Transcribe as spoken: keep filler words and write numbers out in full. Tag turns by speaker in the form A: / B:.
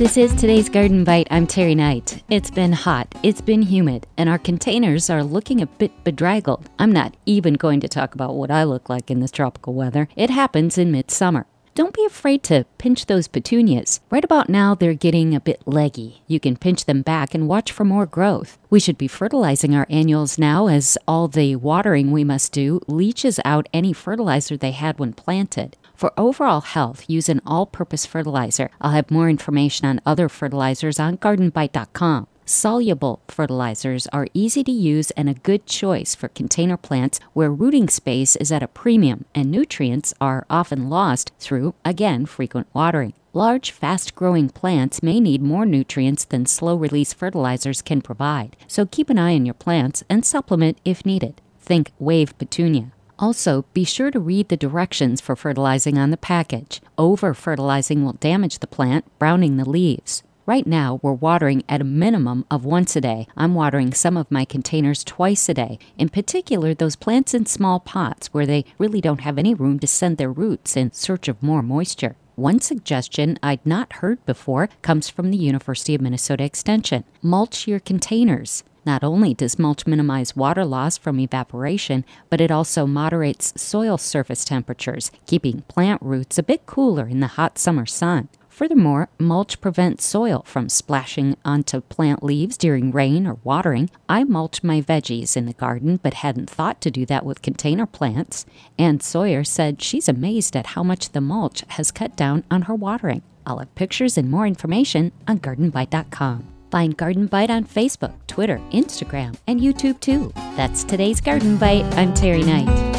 A: This is today's Garden Bite. I'm Terry Knight. It's been hot, it's been humid, and our containers are looking a bit bedraggled. I'm not even going to talk about what I look like in this tropical weather. It happens in midsummer. Don't be afraid to pinch those petunias. Right about now, they're getting a bit leggy. You can pinch them back and watch for more growth. We should be fertilizing our annuals now, as all the watering we must do leaches out any fertilizer they had when planted. For overall health, use an all-purpose fertilizer. I'll have more information on other fertilizers on garden bite dot com. Soluble fertilizers are easy to use and a good choice for container plants where rooting space is at a premium and nutrients are often lost through, again, frequent watering. Large, fast-growing plants may need more nutrients than slow-release fertilizers can provide, so keep an eye on your plants and supplement if needed. Think wave petunia. Also, be sure to read the directions for fertilizing on the package. Over-fertilizing will damage the plant, browning the leaves. Right now, we're watering at a minimum of once a day. I'm watering some of my containers twice a day, in particular those plants in small pots where they really don't have any room to send their roots in search of more moisture. One suggestion I'd not heard before comes from the University of Minnesota Extension. Mulch your containers. Not only does mulch minimize water loss from evaporation, but it also moderates soil surface temperatures, keeping plant roots a bit cooler in the hot summer sun. Furthermore, mulch prevents soil from splashing onto plant leaves during rain or watering. I mulch my veggies in the garden, but hadn't thought to do that with container plants. Ann Sawyer said she's amazed at how much the mulch has cut down on her watering. I'll have pictures and more information on garden bite dot com. Find Garden Bite on Facebook, Twitter, Instagram, and YouTube too. That's today's Garden Bite. I'm Terry Knight.